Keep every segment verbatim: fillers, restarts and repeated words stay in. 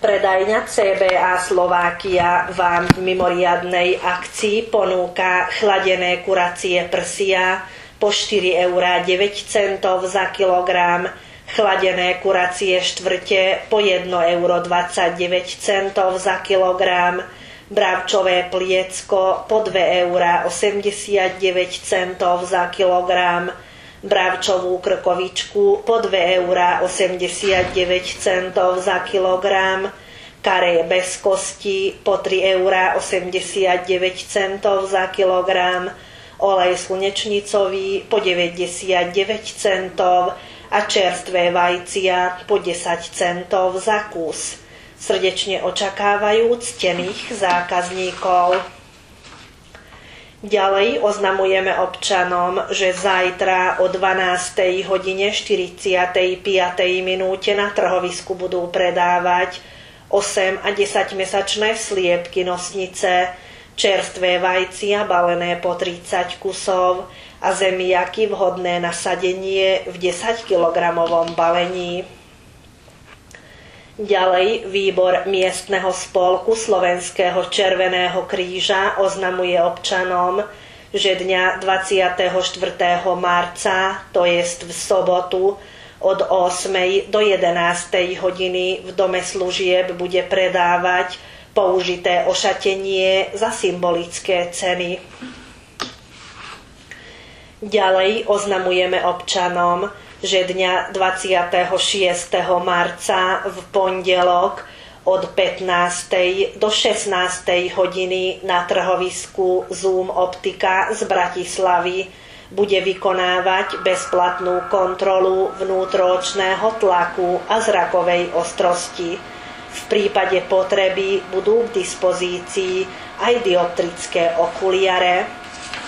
Predajňa cé bé á Slovakia vám v mimoriadnej akcii ponúka chladené kuracie prsia po štyri eurá deväť centov za kilogram, chladené kuracie štvrte po jedno euro dvadsaťdeväť centov za kilogram, bravčové pliecko po dva eurá osemdesiatdeväť centov za kilogram, bravčovú krkovičku po dva eurá osemdesiatdeväť centov za kilogram, karé bez kosti po tri eurá osemdesiatdeväť centov za kilogram, olej slnečnicový po deväťdesiatdeväť centov a čerstvé vajcia po desať centov za kus. Srdečne očakávajú ctených zákazníkov. Ďalej oznamujeme občanom, že zajtra o dvanástej hodine štyridsiatej piatej minúte na trhovisku budú predávať osem a desaťmesačné sliepky nosnice, čerstvé vajcia balené po tridsať kusov a zemiaky vhodné na sadenie v desaťkilogramovom balení. Ďalej výbor miestneho spolku Slovenského červeného kríža oznamuje občanom, že dňa dvadsiateho štvrtého marca, to jest v sobotu, od ôsmej do jedenástej hodiny v dome služieb bude predávať použité ošatenie za symbolické ceny. Ďalej oznamujeme občanom, že dňa dvadsiateho šiesteho marca v pondelok od pätnástej do šestnástej hodiny na trhovisku Zoom Optika z Bratislavy bude vykonávať bezplatnú kontrolu vnútroočného tlaku a zrakovej ostrosti. V prípade potreby budú k dispozícii aj dioptrické okuliare.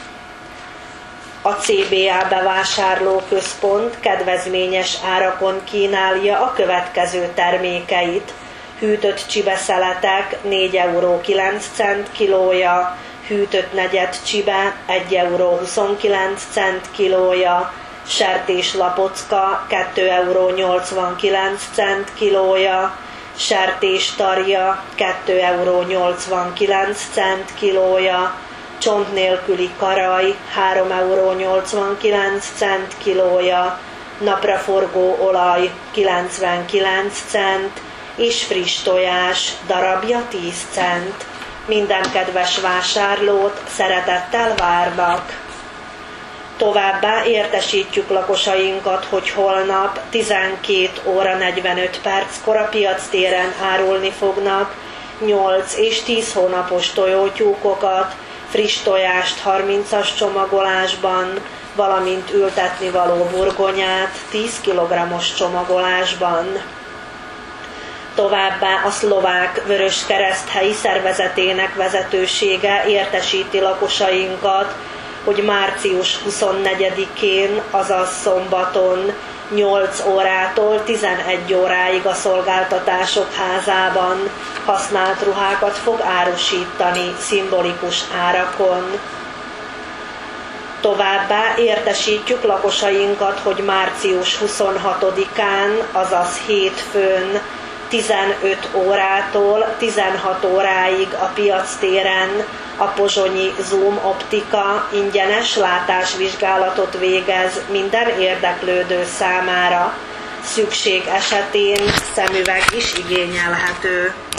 A cé bé á bevásárlóközpont kedvezményes árakon kínálja a következő termékeit. Hűtött csibeszeletek négy euró kilenc cent kilója, hűtött negyed csibe egy euró huszonkilenc cent kilója, sertéslapocka kettő euró nyolcvankilenc cent kilója, sertéstarja kettő euró nyolcvankilenc cent kilója, csont nélküli karaj három euró nyolcvankilenc cent kilója, napraforgó olaj kilencvenkilenc cent, és friss tojás darabja tíz cent. Minden kedves vásárlót szeretettel várnak. Továbbá értesítjük lakosainkat, hogy holnap tizenkét óra negyvenöt perckor a piactéren árulni fognak nyolc és tíz hónapos tojótyúkokat, friss tojást harmincas csomagolásban, valamint ültetnivaló burgonyát tíz kilogrammos csomagolásban. Továbbá a Szlovák Vöröskereszt helyi szervezetének vezetősége értesíti lakosainkat, hogy március huszonnegyedikén, azaz szombaton nyolc órától tizenegy óráig a Szolgáltatások Házában használt ruhákat fog árusítani szimbolikus árakon. Továbbá értesítjük lakosainkat, hogy március huszonhatodikán, azaz hétfőn tizenöt órától tizenhat óráig a piactéren a pozsonyi Zoom Optika ingyenes látásvizsgálatot végez minden érdeklődő számára. Szükség esetén szemüveg is igényelhető.